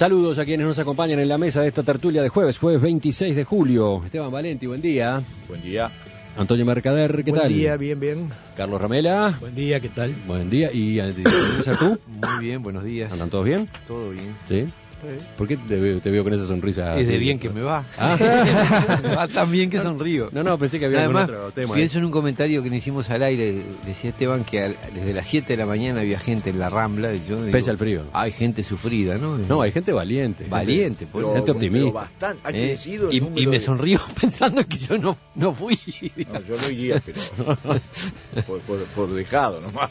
Saludos a quienes nos acompañan en la mesa de esta tertulia de jueves 26 de julio. Esteban Valenti, buen día. Buen día. Antonio Mercader, ¿qué tal? Buen día, bien. Carlos Ramela. Buen día, ¿qué tal? Buen día. ¿Y César, tú? Muy bien, buenos días. ¿Andan todos bien? Todo bien. ¿Sí? ¿Por qué te veo con esa sonrisa? Es de bien que me va. Me va tan bien que sonrío. No, pensé que había Además, algún otro tema. Pienso en un comentario que nos hicimos al aire. Decía Esteban que desde las 7 de la mañana había gente en la Rambla. Y yo digo, pese al frío. Hay gente sufrida, ¿no? No, hay gente valiente. Valiente, gente optimista. Pero bastante, ha crecido el y número me de... sonrío pensando que yo no fui. No, yo no iría, pero por dejado nomás.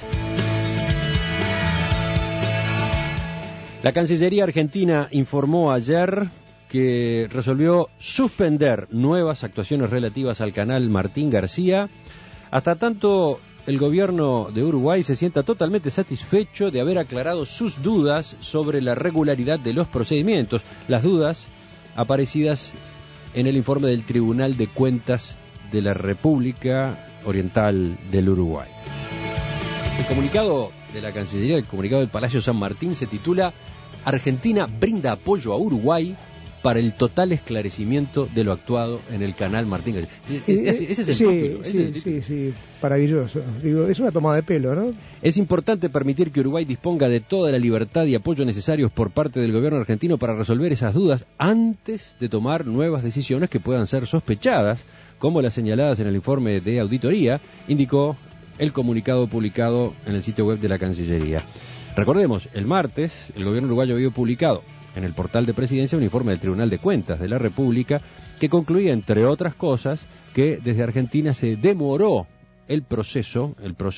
La Cancillería Argentina informó ayer que resolvió suspender nuevas actuaciones relativas al canal Martín García, hasta tanto el gobierno de Uruguay se sienta totalmente satisfecho de haber aclarado sus dudas sobre la regularidad de los procedimientos, las dudas aparecidas en el informe del Tribunal de Cuentas de la República Oriental del Uruguay. El comunicado de la Cancillería, el comunicado del Palacio San Martín, se titula Argentina brinda apoyo a Uruguay para el total esclarecimiento de lo actuado en el canal Martín García. Ese es el título. Sí, maravilloso. Digo, es una tomada de pelo, ¿no? Es importante permitir que Uruguay disponga de toda la libertad y apoyo necesarios por parte del gobierno argentino para resolver esas dudas antes de tomar nuevas decisiones que puedan ser sospechadas, como las señaladas en el informe de auditoría, indicó el comunicado publicado en el sitio web de la Cancillería. Recordemos, el martes el gobierno uruguayo había publicado en el portal de Presidencia un informe del Tribunal de Cuentas de la República que concluía, entre otras cosas, que desde Argentina se demoró el proceso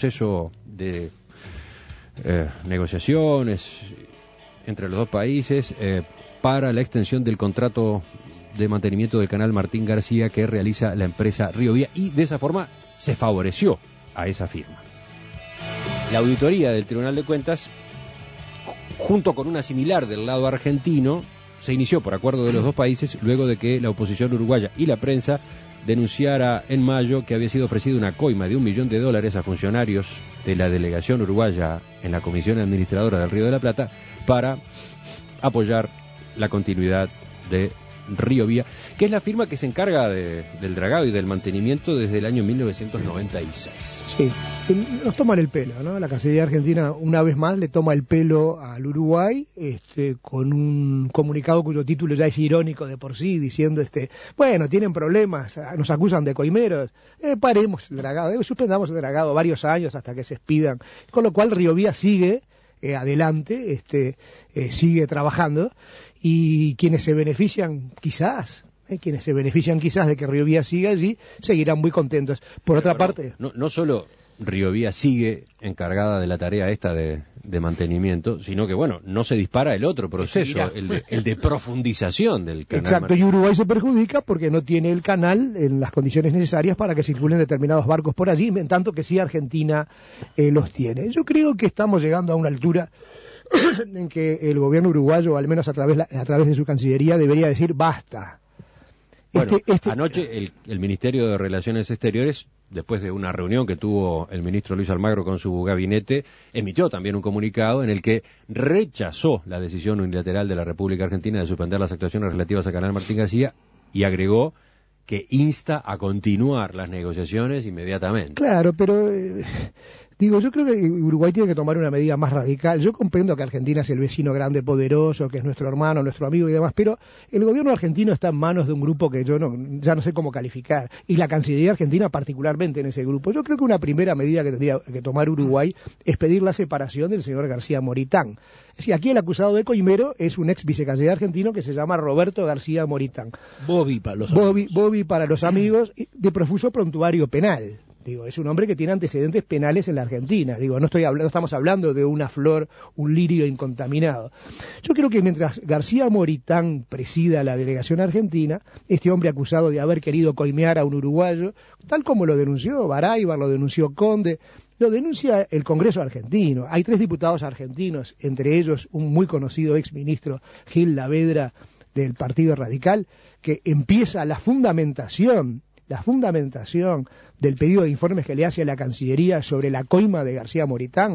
de negociaciones entre los dos países para la extensión del contrato de mantenimiento del canal Martín García que realiza la empresa Río Vía, y de esa forma se favoreció a esa firma. La auditoría del Tribunal de Cuentas, junto con una similar del lado argentino, se inició por acuerdo de los dos países luego de que la oposición uruguaya y la prensa denunciara en mayo que había sido ofrecida una coima de $1 millón a funcionarios de la delegación uruguaya en la Comisión Administradora del Río de la Plata para apoyar la continuidad de Río Vía, que es la firma que se encarga del dragado y del mantenimiento desde el año 1996. Sí, nos toman el pelo, ¿no? La Cancillería Argentina una vez más le toma el pelo al Uruguay, con un comunicado cuyo título ya es irónico de por sí, diciendo, bueno, tienen problemas, nos acusan de coimeros, paremos el dragado, suspendamos el dragado varios años hasta que se expidan, con lo cual Río Vía sigue adelante, sigue trabajando, y quienes se benefician quizás de que Río Vía siga allí, seguirán muy contentos. Por otra parte... No solo Río Vía sigue encargada de la tarea esta de mantenimiento, sino que, no se dispara el otro proceso, el de profundización del canal. Exacto, y Uruguay se perjudica porque no tiene el canal en las condiciones necesarias para que circulen determinados barcos por allí, en tanto que sí Argentina los tiene. Yo creo que estamos llegando a una altura en que el gobierno uruguayo, al menos a través de su Cancillería, debería decir basta. Bueno, anoche el Ministerio de Relaciones Exteriores, después de una reunión que tuvo el ministro Luis Almagro con su gabinete, emitió también un comunicado en el que rechazó la decisión unilateral de la República Argentina de suspender las actuaciones relativas al canal Martín García y agregó que insta a continuar las negociaciones inmediatamente. Claro, pero... yo creo que Uruguay tiene que tomar una medida más radical. Yo comprendo que Argentina es el vecino grande, poderoso, que es nuestro hermano, nuestro amigo y demás, pero el gobierno argentino está en manos de un grupo que yo ya no sé cómo calificar, y la Cancillería Argentina particularmente en ese grupo. Yo creo que una primera medida que tendría que tomar Uruguay es pedir la separación del señor García Moritán. Es decir, aquí el acusado de coimero es un ex vicecanciller argentino que se llama Roberto García Moritán. Bobby para los amigos, de profuso prontuario penal. Es un hombre que tiene antecedentes penales en la Argentina. No estamos hablando de una flor, un lirio incontaminado. Yo creo que mientras García Moritán presida la delegación argentina, este hombre acusado de haber querido coimear a un uruguayo, tal como lo denunció Baraybar, lo denunció Conde, lo denuncia el Congreso argentino. Hay 3 diputados argentinos, entre ellos un muy conocido exministro, Gil Lavedra, del Partido Radical, que empieza la fundamentación del pedido de informes que le hace a la Cancillería sobre la coima de García Moritán,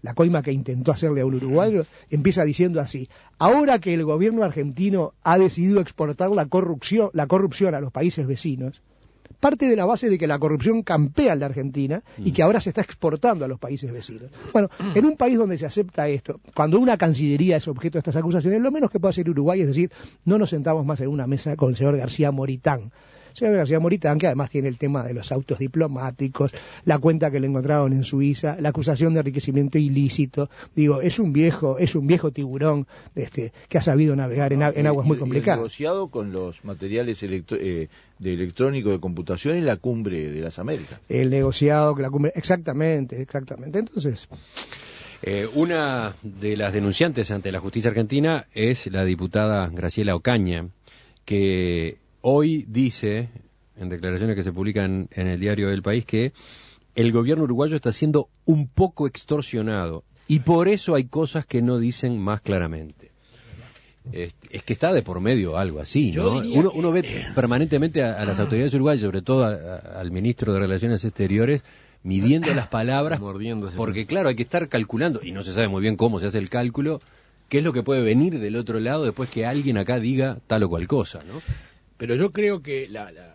la coima que intentó hacerle a un uruguayo, empieza diciendo así: ahora que el gobierno argentino ha decidido exportar la corrupción a los países vecinos, parte de la base de que la corrupción campea en la Argentina y que ahora se está exportando a los países vecinos. Bueno, en un país donde se acepta esto, cuando una cancillería es objeto de estas acusaciones, lo menos que puede hacer Uruguay es decir, no nos sentamos más en una mesa con el señor García Moritán. Señor García Moritán, que además tiene el tema de los autos diplomáticos, la cuenta que le encontraron en Suiza, la acusación de enriquecimiento ilícito. Digo, es un viejo tiburón que ha sabido navegar en aguas muy complicadas. El negociado con los materiales de electrónico de computación en la cumbre de las Américas. El negociado con la cumbre, exactamente. Entonces, una de las denunciantes ante la justicia argentina es la diputada Graciela Ocaña, que hoy dice, en declaraciones que se publican en el diario El País, que el gobierno uruguayo está siendo un poco extorsionado y por eso hay cosas que no dicen más claramente. Es que está de por medio algo así, ¿no? Uno ve permanentemente a las autoridades uruguayas, sobre todo al ministro de Relaciones Exteriores, midiendo las palabras, porque claro, hay que estar calculando, y no se sabe muy bien cómo se hace el cálculo, qué es lo que puede venir del otro lado después que alguien acá diga tal o cual cosa, ¿no? Pero yo creo que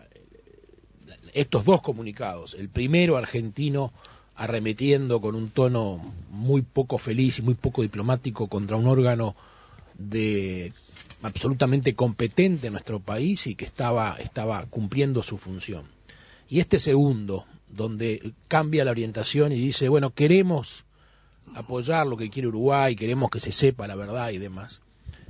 estos dos comunicados, el primero argentino arremetiendo con un tono muy poco feliz y muy poco diplomático contra un órgano absolutamente competente en nuestro país y que estaba cumpliendo su función. Y este segundo, donde cambia la orientación y dice, bueno, queremos apoyar lo que quiere Uruguay, queremos que se sepa la verdad y demás.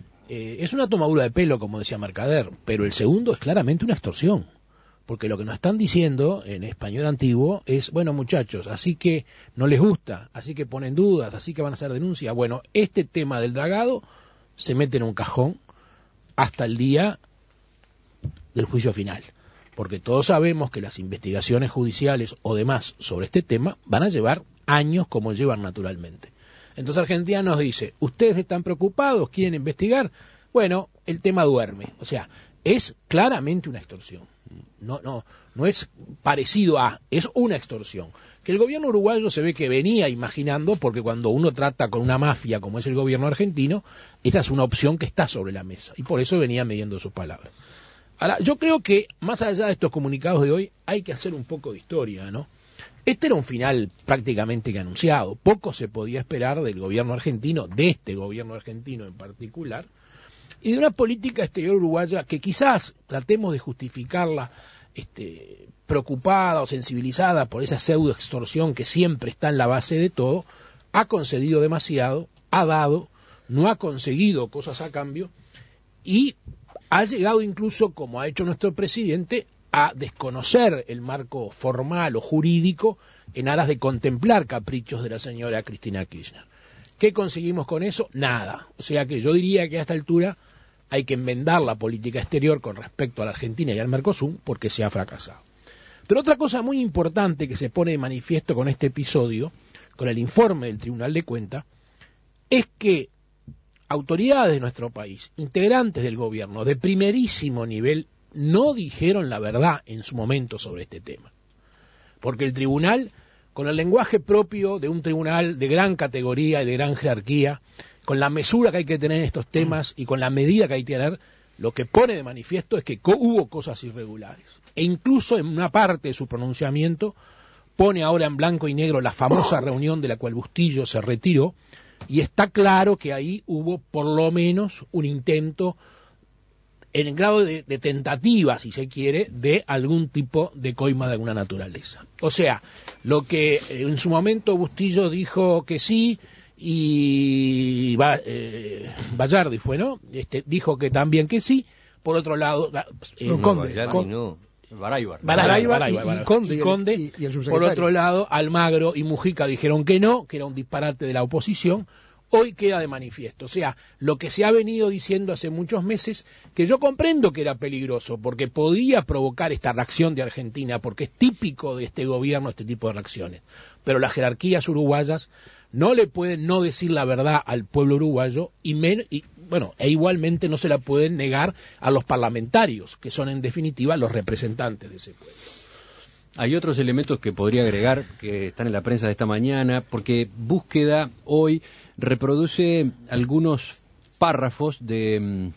Es una tomadura de pelo, como decía Mercader, pero el segundo es claramente una extorsión, porque lo que nos están diciendo en español antiguo es, bueno muchachos, así que no les gusta, así que ponen dudas, así que van a hacer denuncias. Bueno, este tema del dragado se mete en un cajón hasta el día del juicio final, porque todos sabemos que las investigaciones judiciales o demás sobre este tema van a llevar años como llevan naturalmente. Entonces Argentina nos dice, ¿ustedes están preocupados? ¿Quieren investigar? Bueno, el tema duerme. O sea, es claramente una extorsión. No es parecido a, es una extorsión. Que el gobierno uruguayo se ve que venía imaginando, porque cuando uno trata con una mafia como es el gobierno argentino, esa es una opción que está sobre la mesa. Y por eso venía midiendo sus palabras. Ahora, yo creo que más allá de estos comunicados de hoy, hay que hacer un poco de historia, ¿no? Este era un final prácticamente que anunciado. Poco se podía esperar del gobierno argentino, de este gobierno argentino en particular, y de una política exterior uruguaya que quizás tratemos de justificarla preocupada o sensibilizada por esa pseudo extorsión que siempre está en la base de todo, ha concedido demasiado, ha dado, no ha conseguido cosas a cambio y ha llegado incluso, como ha hecho nuestro presidente, a desconocer el marco formal o jurídico en aras de contemplar caprichos de la señora Cristina Kirchner. ¿Qué conseguimos con eso? Nada. O sea que yo diría que a esta altura hay que enmendar la política exterior con respecto a la Argentina y al Mercosur porque se ha fracasado. Pero otra cosa muy importante que se pone de manifiesto con este episodio, con el informe del Tribunal de Cuentas, es que autoridades de nuestro país, integrantes del gobierno de primerísimo nivel, no dijeron la verdad en su momento sobre este tema. Porque el tribunal, con el lenguaje propio de un tribunal de gran categoría y de gran jerarquía, con la mesura que hay que tener en estos temas y con la medida que hay que tener, lo que pone de manifiesto es que hubo cosas irregulares. E incluso en una parte de su pronunciamiento pone ahora en blanco y negro la famosa reunión de la cual Bustillo se retiró, y está claro que ahí hubo por lo menos un intento en el grado de tentativa, si se quiere, de algún tipo de coima de alguna naturaleza. O sea, lo que en su momento Bustillo dijo que sí, y Bayardi fue, ¿no? Dijo que también que sí, por otro lado... Baraybar y Conde, y el subsecretario. Por otro lado, Almagro y Mujica dijeron que no, que era un disparate de la oposición. Hoy queda de manifiesto, o sea, lo que se ha venido diciendo hace muchos meses, que yo comprendo que era peligroso, porque podía provocar esta reacción de Argentina, porque es típico de este gobierno este tipo de reacciones, pero las jerarquías uruguayas no le pueden no decir la verdad al pueblo uruguayo, e igualmente no se la pueden negar a los parlamentarios, que son en definitiva los representantes de ese pueblo. Hay otros elementos que podría agregar que están en la prensa de esta mañana, porque Búsqueda hoy reproduce algunos párrafos de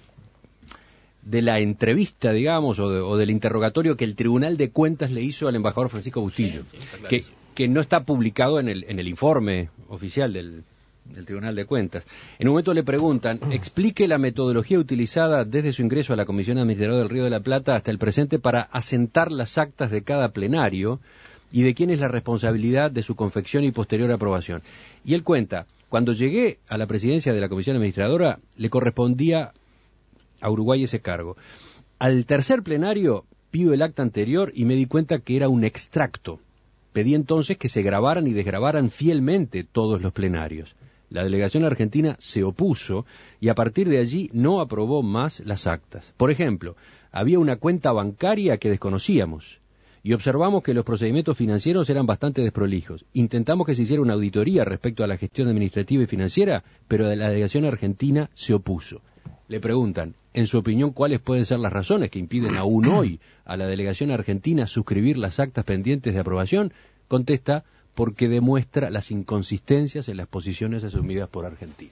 la entrevista, digamos, o del interrogatorio que el Tribunal de Cuentas le hizo al embajador Francisco Bustillo, que no está publicado en el informe oficial del Tribunal de Cuentas. En un momento le preguntan, explique la metodología utilizada desde su ingreso a la Comisión Administradora del Río de la Plata hasta el presente para asentar las actas de cada plenario y de quién es la responsabilidad de su confección y posterior aprobación. Y él cuenta, cuando llegué a la presidencia de la Comisión Administradora, le correspondía a Uruguay ese cargo. Al tercer plenario pido el acta anterior y me di cuenta que era un extracto. Pedí entonces que se grabaran y desgrabaran fielmente todos los plenarios. La delegación argentina se opuso y a partir de allí no aprobó más las actas. Por ejemplo, había una cuenta bancaria que desconocíamos y observamos que los procedimientos financieros eran bastante desprolijos. Intentamos que se hiciera una auditoría respecto a la gestión administrativa y financiera, pero la delegación argentina se opuso. Le preguntan, en su opinión, ¿cuáles pueden ser las razones que impiden aún hoy a la delegación argentina suscribir las actas pendientes de aprobación? Contesta, porque demuestra las inconsistencias en las posiciones asumidas por Argentina.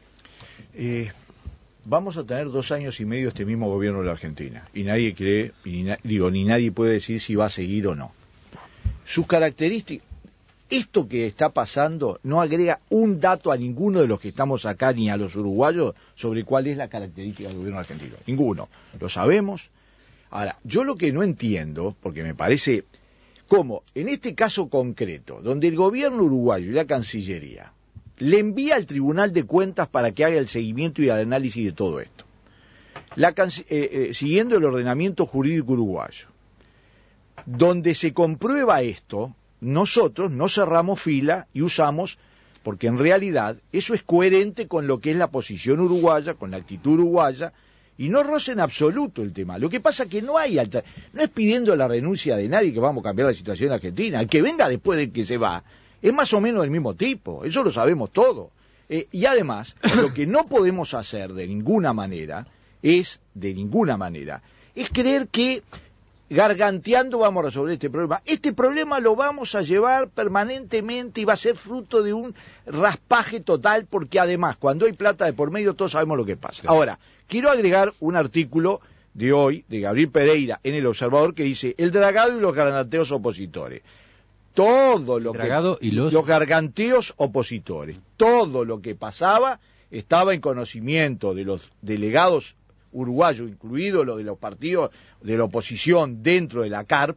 Vamos a tener 2 años y medio este mismo gobierno de la Argentina, y nadie cree, ni nadie puede decir si va a seguir o no. Sus características, esto que está pasando no agrega un dato a ninguno de los que estamos acá, ni a los uruguayos, sobre cuál es la característica del gobierno argentino. Ninguno. Lo sabemos. Ahora, yo lo que no entiendo, porque me parece como en este caso concreto, donde el gobierno uruguayo y la Cancillería le envía al Tribunal de Cuentas para que haga el seguimiento y el análisis de todo esto, siguiendo el ordenamiento jurídico uruguayo, donde se comprueba esto, nosotros no cerramos fila y usamos, porque en realidad eso es coherente con lo que es la posición uruguaya, con la actitud uruguaya, y no roza en absoluto el tema. Lo que pasa es que no es pidiendo la renuncia de nadie que vamos a cambiar la situación en Argentina. El que venga después del que se va es más o menos del mismo tipo, eso lo sabemos todo. Y además, lo que no podemos hacer de ninguna manera es creer que garganteando vamos a resolver este problema. Este problema lo vamos a llevar permanentemente y va a ser fruto de un raspaje total, porque además, cuando hay plata de por medio, todos sabemos lo que pasa. Claro. Ahora, quiero agregar un artículo de hoy, de Gabriel Pereira, en El Observador, que dice, el dragado y los garganteos opositores. Todo lo los garganteos opositores, todo lo que pasaba estaba en conocimiento de los delegados uruguayos, incluidos los de los partidos de la oposición dentro de la CARP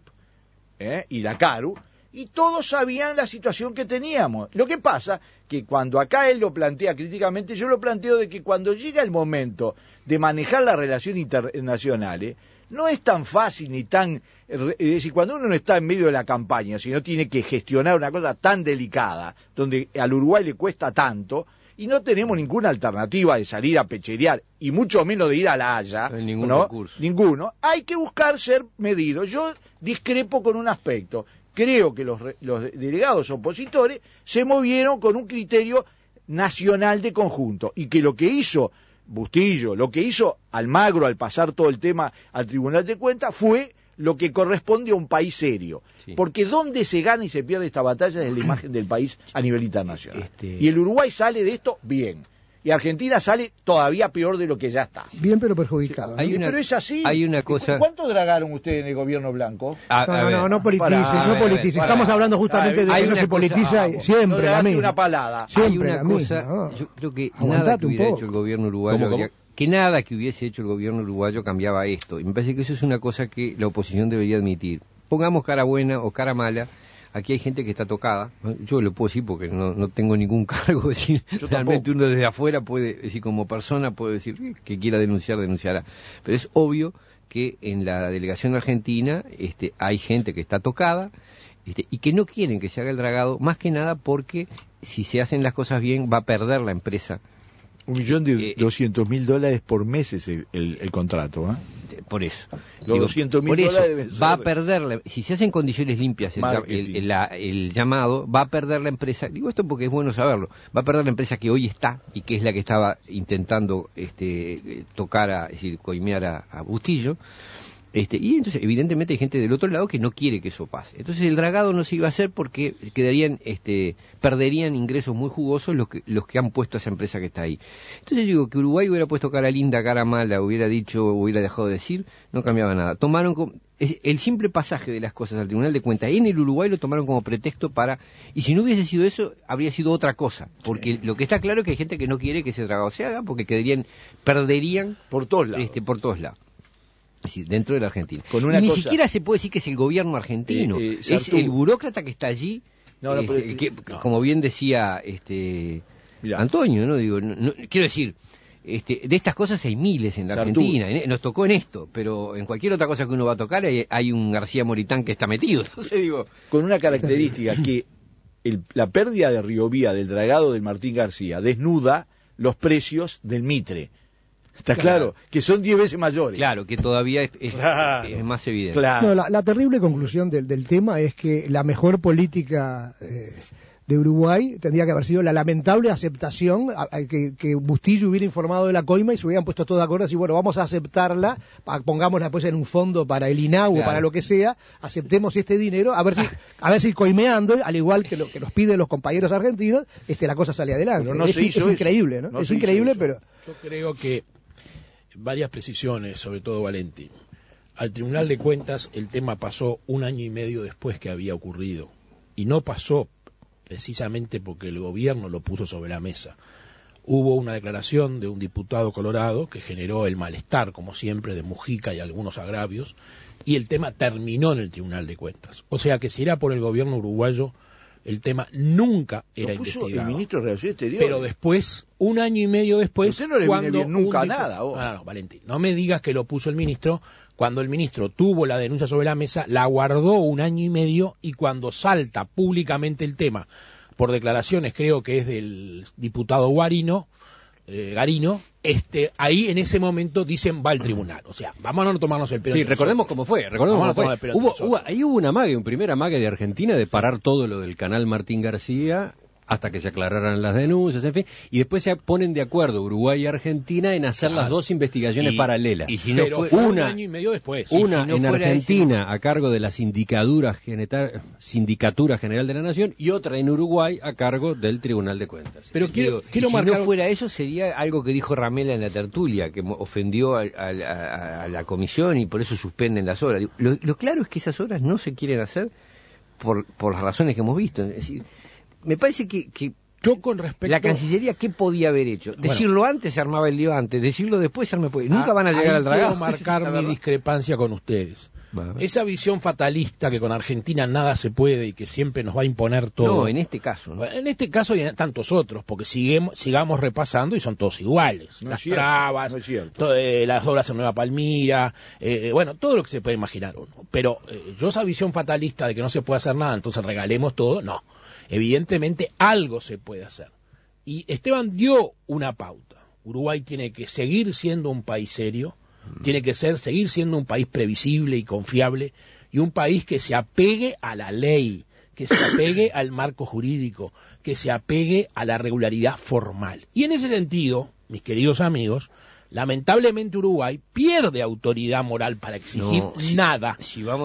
y la CARU, y todos sabían la situación que teníamos. Lo que pasa que cuando acá él lo plantea críticamente, yo lo planteo de que cuando llega el momento de manejar las relaciones internacionales, no es tan fácil ni tan... Es decir, cuando uno no está en medio de la campaña, sino tiene que gestionar una cosa tan delicada, donde al Uruguay le cuesta tanto, y no tenemos ninguna alternativa de salir a pecherear, y mucho menos de ir a La Haya, no hay ningún recurso. Ninguno, hay que buscar ser medidos. Yo discrepo con un aspecto. Creo que los delegados opositores se movieron con un criterio nacional de conjunto, y que lo que hizo Bustillo, lo que hizo Almagro al pasar todo el tema al Tribunal de Cuentas, fue lo que corresponde a un país serio. Sí. Porque donde se gana y se pierde esta batalla es en la imagen del país a nivel internacional. Y el Uruguay sale de esto bien. Y Argentina sale todavía peor de lo que ya está. Bien, pero perjudicado. Sí, pero es así. Hay una cosa... ¿Cuánto dragaron ustedes en el gobierno blanco? No politices. Estamos hablando justamente de que no se politiza siempre la misma. Una palada. Siempre hay una cosa, yo creo que nada que hubiera hecho el gobierno uruguayo... Que nada que hubiese hecho el gobierno uruguayo cambiaba esto. Y me parece que eso es una cosa que la oposición debería admitir. Pongamos cara buena o cara mala. Aquí hay gente que está tocada. Yo lo puedo decir porque no tengo ningún cargo. Decir, realmente uno desde afuera puede decir, como persona puede decir que quiera denunciar, denunciará. Pero es obvio que en la delegación argentina hay gente que está tocada y que no quieren que se haga el dragado, más que nada porque si se hacen las cosas bien va a perder la empresa. $1.200.000 por mes es el contrato, ¿eh? Por eso. Los $200.000 va a perder, si se hacen condiciones limpias el llamado, va a perder la empresa. Digo esto porque es bueno saberlo. Va a perder la empresa que hoy está y que es la que estaba intentando tocar, es decir, coimear a Bustillo. Y entonces, evidentemente, hay gente del otro lado que no quiere que eso pase. Entonces, el dragado no se iba a hacer porque perderían ingresos muy jugosos los que han puesto a esa empresa que está ahí. Entonces, yo digo que Uruguay hubiera puesto cara linda, cara mala, hubiera dicho, hubiera dejado de decir, no cambiaba nada. El simple pasaje de las cosas al Tribunal de Cuentas en el Uruguay lo tomaron como pretexto y si no hubiese sido eso, habría sido otra cosa. Porque lo que está claro es que hay gente que no quiere que ese dragado se haga porque perderían por todos lados. Por todos lados. Es decir, dentro de la Argentina. Ni cosa, siquiera se puede decir que es el gobierno argentino, es el burócrata que está allí, como bien decía Antonio, ¿no? Digo, quiero decir, de estas cosas hay miles en la Argentina, nos tocó en esto, pero en cualquier otra cosa que uno va a tocar hay un García Moritán que está metido. Entonces, digo, con una característica que la pérdida de Riovía del dragado del Martín García desnuda los precios del Mitre. Está claro, que son 10 veces mayores. Claro, que todavía es más evidente. Claro. No, la terrible conclusión del tema es que la mejor política de Uruguay tendría que haber sido la lamentable aceptación, que Bustillo hubiera informado de la coima y se hubieran puesto todos de acuerdo, así, bueno, vamos a aceptarla, pongámosla pues en un fondo para el INAU o para lo que sea, aceptemos este dinero, a ver si coimeando, al igual que lo que nos piden los compañeros argentinos, la cosa sale adelante. Pero es increíble, ¿no? Es increíble, pero... Yo creo que varias precisiones, sobre todo Valenti. Al Tribunal de Cuentas el tema pasó 1 año y medio después que había ocurrido. Y no pasó precisamente porque el gobierno lo puso sobre la mesa. Hubo una declaración de un diputado colorado que generó el malestar, como siempre, de Mujica y algunos agravios, y el tema terminó en el Tribunal de Cuentas. O sea que si era por el gobierno uruguayo, el tema nunca era investigado. El ministro de Relaciones Exteriores. Pero después, 1 año y medio después, usted no le viene bien nunca nada. No, Valentín, no me digas que lo puso el ministro. Cuando el ministro tuvo la denuncia sobre la mesa, la guardó 1 año y medio, y cuando salta públicamente el tema, por declaraciones, creo que es del diputado Garino, ahí en ese momento dicen va al tribunal. O sea, vamos a no tomarnos el pelo. Sí, recordemos cómo fue. Hubo un primer amague de Argentina de parar todo lo del canal Martín García hasta que se aclararan las denuncias, en fin, y después se ponen de acuerdo Uruguay y Argentina en hacer las dos investigaciones paralelas. Y si no fue 1 año y medio después. Una en Argentina a cargo de la Sindicatura General de la Nación y otra en Uruguay a cargo del Tribunal de Cuentas. Pero quiero marcar... Si no fuera eso, sería algo que dijo Ramela en la tertulia, que ofendió a la comisión y por eso suspenden las obras. Lo claro es que esas obras no se quieren hacer por las razones que hemos visto. Es decir, me parece que yo con respecto... La Cancillería, ¿qué podía haber hecho? Decirlo antes se armaba el lío antes, decirlo después se arma después. Nunca van a llegar al dragado. Quiero marcar mi discrepancia con ustedes. Esa visión fatalista que con Argentina nada se puede y que siempre nos va a imponer todo. No, en este caso. ¿No? En este caso y en tantos otros, porque sigamos repasando y son todos iguales. Las trabas, las obras en Nueva Palmira, todo lo que se puede imaginar uno. Pero yo esa visión fatalista de que no se puede hacer nada, entonces regalemos todo, no. Evidentemente algo se puede hacer. Y Esteban dio una pauta. Uruguay tiene que seguir siendo un país serio, tiene que seguir siendo un país previsible y confiable, y un país que se apegue a la ley, que se apegue al marco jurídico, que se apegue a la regularidad formal. Y en ese sentido, mis queridos amigos, lamentablemente Uruguay pierde autoridad moral para exigir nada,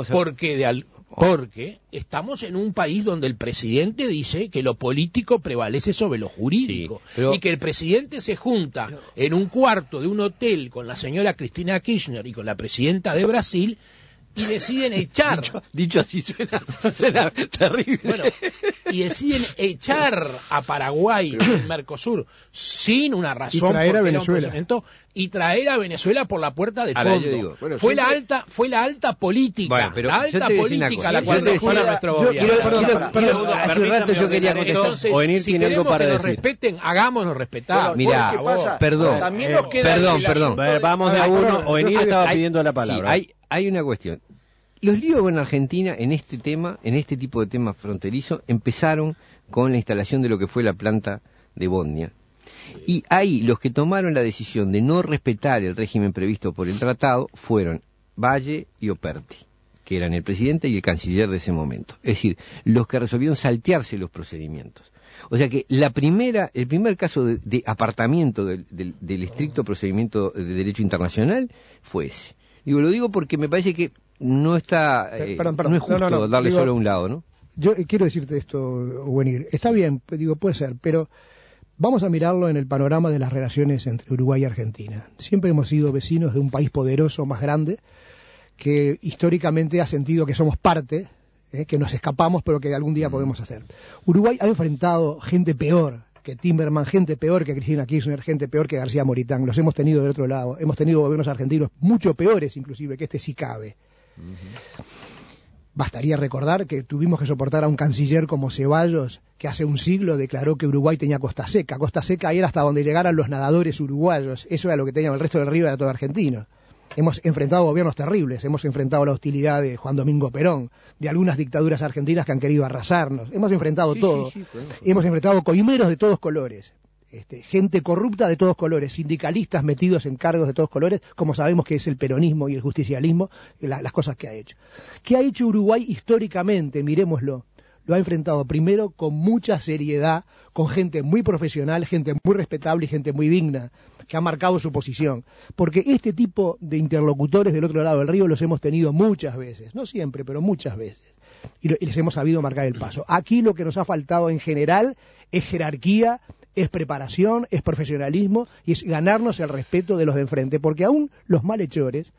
porque estamos en un país donde el presidente dice que lo político prevalece sobre lo jurídico, y que el presidente se junta en un cuarto de un hotel con la señora Cristina Kirchner y con la presidenta de Brasil y deciden echar... Dicho así suena terrible. Bueno, y deciden echar a Paraguay del Mercosur sin una razón, y traer a Venezuela. Y traer a Venezuela por la puerta de fondo. Fue la alta política, pero la alta política la cual nos pone nuestro gobierno. Hace un rato yo quería contestar. Entonces, si queremos que nos respeten, hagámonos respetar. Mira, perdón. Vamos de a uno. Oenir estaba pidiendo la palabra. Hay una cuestión. Los líos en Argentina en este tipo de temas fronterizos, empezaron con la instalación de lo que fue la planta de Botnia. Y ahí los que tomaron la decisión de no respetar el régimen previsto por el tratado fueron Valle y Operti, que eran el presidente y el canciller de ese momento. Es decir, los que resolvieron saltearse los procedimientos. O sea que el primer caso de apartamiento del estricto procedimiento de derecho internacional fue ese. Digo, lo digo porque me parece que no está, no es justo darle solo a un lado, ¿no? Yo quiero decirte esto, Buenir. Está bien, digo, puede ser, pero vamos a mirarlo en el panorama de las relaciones entre Uruguay y Argentina. Siempre hemos sido vecinos de un país poderoso, más grande, que históricamente ha sentido que somos parte, que nos escapamos, pero que algún día podemos hacer. Uruguay ha enfrentado gente peor que Timerman, gente peor que Cristina Kirchner, gente peor que García Moritán. Los hemos tenido del otro lado. Hemos tenido gobiernos argentinos mucho peores, inclusive, que este sí cabe. Bastaría recordar que tuvimos que soportar a un canciller como Ceballos, que hace un siglo declaró que Uruguay tenía costa seca. Costa seca era hasta donde llegaran los nadadores uruguayos. Eso era lo que teníamos, el resto del río era todo argentino. Hemos enfrentado gobiernos terribles, hemos enfrentado la hostilidad de Juan Domingo Perón, de algunas dictaduras argentinas que han querido arrasarnos. Hemos enfrentado todo. Hemos enfrentado coimeros de todos colores. Gente corrupta de todos colores, sindicalistas metidos en cargos de todos colores, como sabemos que es el peronismo y el justicialismo, las cosas que ha hecho. ¿Qué ha hecho Uruguay históricamente? Miremoslo. Lo ha enfrentado primero con mucha seriedad, con gente muy profesional, gente muy respetable y gente muy digna, que ha marcado su posición. Porque este tipo de interlocutores del otro lado del río los hemos tenido muchas veces, no siempre, pero muchas veces. Y les hemos sabido marcar el paso. Aquí lo que nos ha faltado en general es jerarquía, es preparación, es profesionalismo y es ganarnos el respeto de los de enfrente, porque aún los malhechores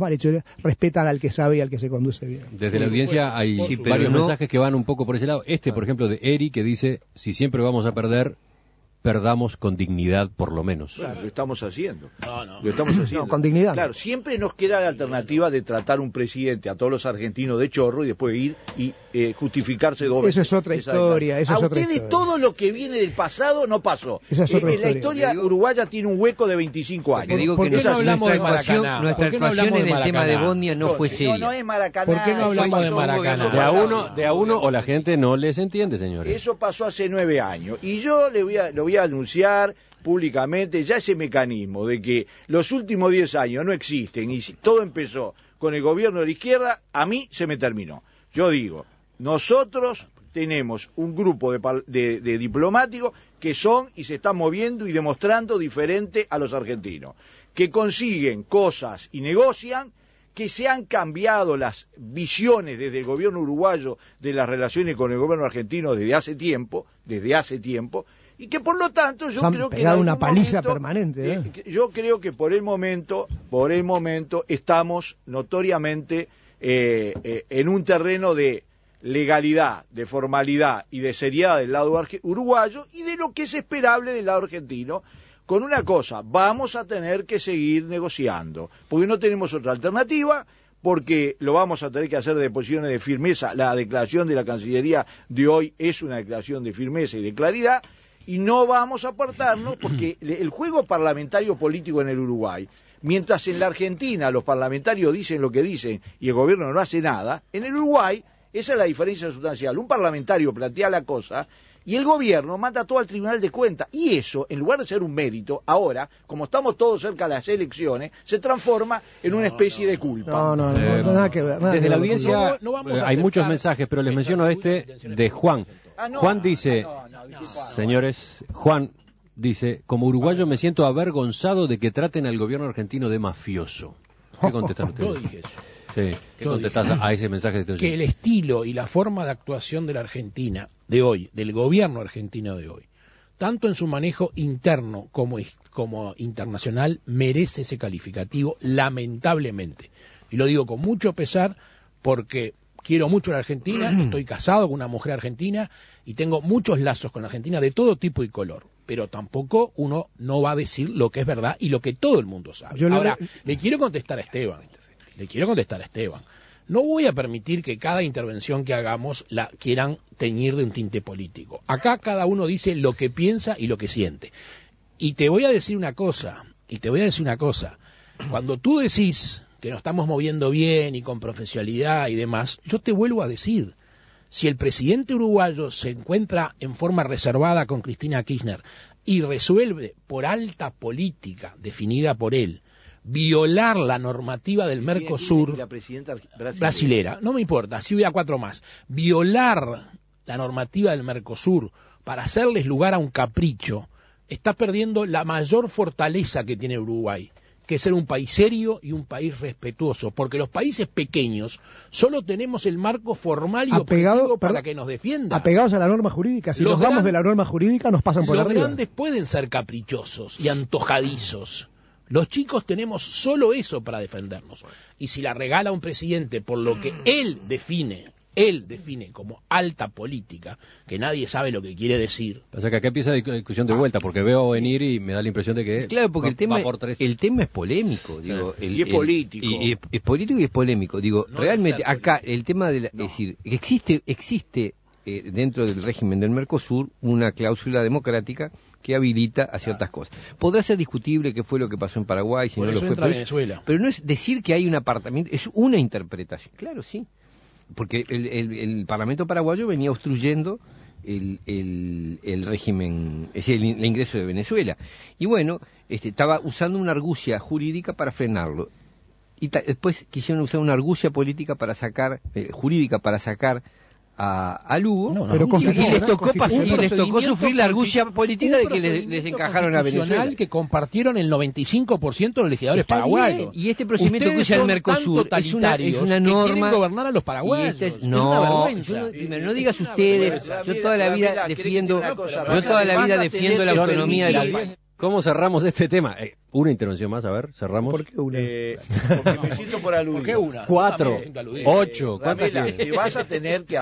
respetan al que sabe y al que se conduce bien. Desde la audiencia hay varios mensajes que van un poco por ese lado. Por ejemplo, de Eri, que dice, si siempre vamos a perder, perdamos con dignidad por lo menos. Claro, lo estamos haciendo. Lo estamos haciendo. No, con dignidad. Claro, siempre nos queda la alternativa de tratar un presidente a todos los argentinos de chorro y después ir y justificarse dos veces. Eso es otra historia. A ustedes todo lo que viene del pasado no pasó. Esa es otra la historia uruguaya tiene un hueco de 25 años. Digo que no hablamos de Maracaná? Nuestra actuación en el tema de Bondia no fue seria. No es Maracaná. ¿Por qué no hablamos de Maracaná? De a uno o la gente no les entiende, señores. Eso pasó hace 9 años. Y yo lo voy a anunciar públicamente ya ese mecanismo de que los últimos 10 años no existen y si todo empezó con el gobierno de la izquierda, a mí se me terminó. Yo digo, nosotros tenemos un grupo de diplomáticos que son y se están moviendo y demostrando diferente a los argentinos, que consiguen cosas y negocian, que se han cambiado las visiones desde el gobierno uruguayo de las relaciones con el gobierno argentino desde hace tiempo, y que por lo tanto yo creo que una paliza permanente. Yo creo que por el momento estamos notoriamente en un terreno de legalidad, de formalidad y de seriedad del lado uruguayo y de lo que es esperable del lado argentino. Con una cosa, vamos a tener que seguir negociando, porque no tenemos otra alternativa, porque lo vamos a tener que hacer de posiciones de firmeza. La declaración de la Cancillería de hoy es una declaración de firmeza y de claridad, y no vamos a apartarnos, porque el juego parlamentario político en el Uruguay, mientras en la Argentina los parlamentarios dicen lo que dicen y el gobierno no hace nada, en el Uruguay esa es la diferencia sustancial. Un parlamentario plantea la cosa y el gobierno manda todo al Tribunal de Cuentas. Y eso, en lugar de ser un mérito, ahora, como estamos todos cerca de las elecciones, se transforma en una especie de culpa. No, nada que ver. Desde la audiencia hay muchos mensajes, pero les menciono de Juan. Juan dice, señores, Juan dice, como uruguayo me siento avergonzado de que traten al gobierno argentino de mafioso. ¿Qué contestan ustedes? Yo dije eso. Sí, ¿qué contestás a ese mensaje? Que el estilo y la forma de actuación de la Argentina de hoy, del gobierno argentino de hoy, tanto en su manejo interno como internacional, merece ese calificativo, lamentablemente. Y lo digo con mucho pesar porque quiero mucho a la Argentina, estoy casado con una mujer argentina y tengo muchos lazos con la Argentina de todo tipo y color. Pero tampoco uno no va a decir lo que es verdad y lo que todo el mundo sabe. Ahora, le quiero contestar a Esteban. No voy a permitir que cada intervención que hagamos la quieran teñir de un tinte político. Acá cada uno dice lo que piensa y lo que siente. Y te voy a decir una cosa. Cuando tú decís que nos estamos moviendo bien y con profesionalidad y demás, yo te vuelvo a decir, si el presidente uruguayo se encuentra en forma reservada con Cristina Kirchner y resuelve por alta política definida por él violar la normativa del Mercosur, la presidenta brasilera, no me importa, si hubiera 4 más, violar la normativa del Mercosur para hacerles lugar a un capricho, está perdiendo la mayor fortaleza que tiene Uruguay, que ser un país serio y un país respetuoso, porque los países pequeños solo tenemos el marco formal y objetivo para que nos defienda. Apegados a la norma jurídica, si nos vamos de la norma jurídica nos pasan por arriba. Los grandes pueden ser caprichosos y antojadizos. Los chicos tenemos solo eso para defendernos. Y si la regala un presidente por lo que él define como alta política, que nadie sabe lo que quiere decir. O sea que acá empieza la discusión de vuelta, porque veo venir y me da la impresión de que... Claro, porque el tema es polémico. Digo, y es político. Y es político y es polémico. Digo, no realmente acá el tema de es decir, existe dentro del régimen del Mercosur una cláusula democrática que habilita a ciertas cosas. Podrá ser discutible qué fue lo que pasó en Paraguay, si no lo fue. Pero no es decir que hay un apartamiento, es una interpretación. Claro, sí. Porque el Parlamento paraguayo venía obstruyendo el régimen, es decir, el ingreso de Venezuela. Y bueno, estaba usando una argucia jurídica para frenarlo. Y después quisieron usar una argucia política para sacar, jurídica para sacar a Lugo, y les tocó sufrir la argucia política de que les encajaron a Venezuela. Que compartieron el 95% de los legisladores paraguayos. Y este procedimiento que usa el Mercosur es una norma que quieren gobernar a los paraguayos. Es una vergüenza. No digas ustedes, yo toda la vida defiendo la autonomía de la... ¿Cómo cerramos este tema? Una intervención más, a ver, cerramos. ¿Por qué una? Porque me siento por aludido. ¿Por qué una? 4, 8, ¿cuántas tienes? Me vas a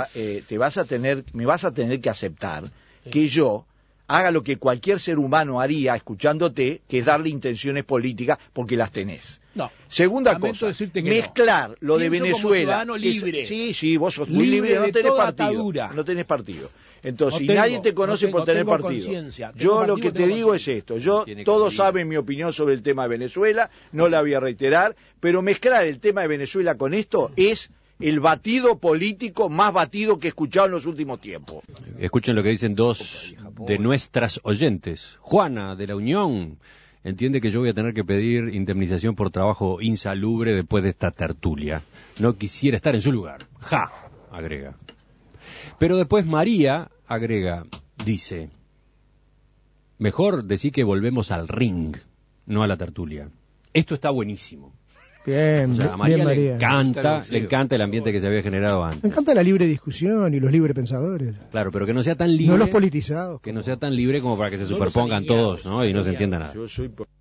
tener que aceptar que yo haga lo que cualquier ser humano haría escuchándote, que es darle intenciones políticas porque las tenés. No. Segunda cosa, mezclar lo de Venezuela. Libre. Sí, vos sos muy libre, no tenés partido. No tenés partido. Entonces, nadie te conoce por tener partido. Yo lo que te digo es esto. Todos saben mi opinión sobre el tema de Venezuela, no la voy a reiterar, pero mezclar el tema de Venezuela con esto es el batido político más batido que he escuchado en los últimos tiempos. Escuchen lo que dicen dos de nuestras oyentes. Juana, de la Unión, entiende que yo voy a tener que pedir indemnización por trabajo insalubre después de esta tertulia. No quisiera estar en su lugar. ¡Ja!, agrega. Pero después María agrega, dice, mejor decir que volvemos al ring, no a la tertulia. Esto está buenísimo. Bien, o sea, a María, le encanta el ambiente que se había generado antes. Me encanta la libre discusión y los libre pensadores. Claro, pero que no sea tan libre. No los politizados. Que no sea tan libre como para que se superpongan todos, ¿no? Y no se entienda nada. Yo soy